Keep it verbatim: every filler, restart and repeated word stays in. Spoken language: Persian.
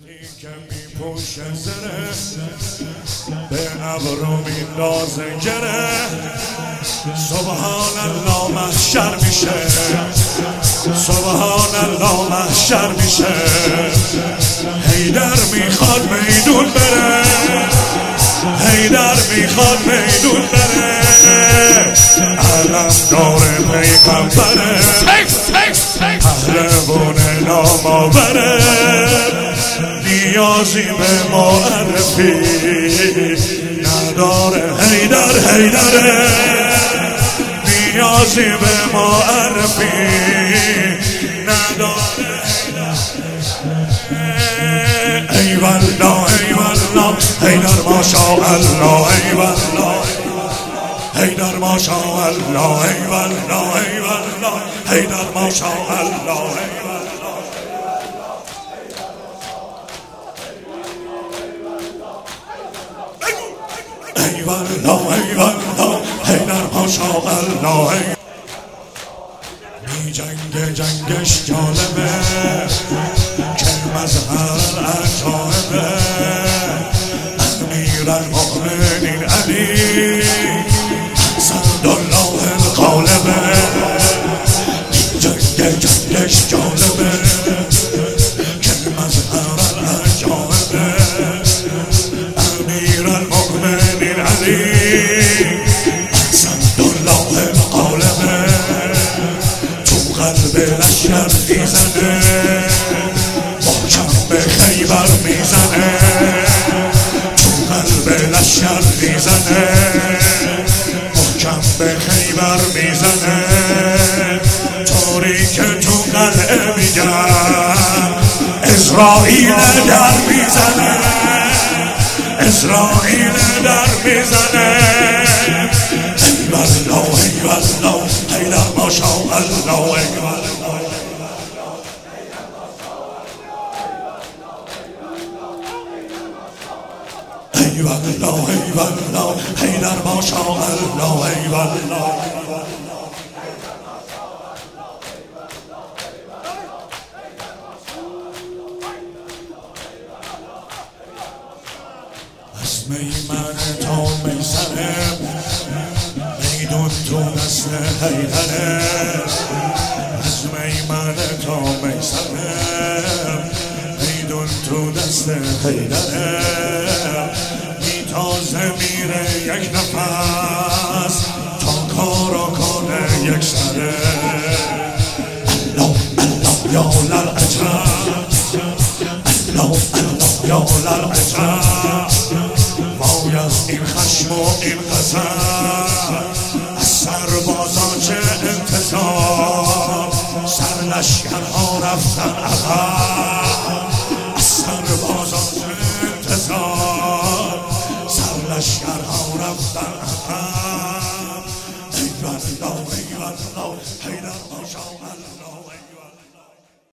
که می پوشه زره به ابرو میندازه گره سبحان الله محشر میشه سبحان الله محشر میشه حیدر میخواد میدون بره حیدر میخواد میدون بره علم داره پیغمبره پهلوان نامآوره نیازی به معرفی نداره حیدر حیدره نیازی به معرفی نداره ای والله ای والله حیدر ماشاءالله ای والله حیدر ماشاءالله ای والله ای والله حیدر ماشاءالله ای والله ای والله ای والله حیدر ماشاءالله می جنگ جنگش جالبه که مظهر عجایبه امیرالمؤمنین علی صدالله الغالبه می جنگ جنگش جالبه که مظهر عجایبه امیرالمؤمنین علی صدالله الغالبه تو قلب لشکر میزنه محکم به خیبر میزنه تو قلب لشکر میزنه محکم به خیبر میزنه طوری که تو قلعه میگن اسرائیل در میزنه اسرائیل در میزنه ای والله ای والله حیدر ماشاءالله ای والله ای والله ای والله حیدر ماشاءالله ای والله از میمن تا میسره میدون تو دست حیدره از میمن تا میسره میدون تو دست حیدره میتازه میره یک نفس تا کارا کنه یک سره الله الله یا للعجب الله الله یا للعجب وای از این خشم و این غضب از سربازان چه انتظار سر لشکرها رفتن عقب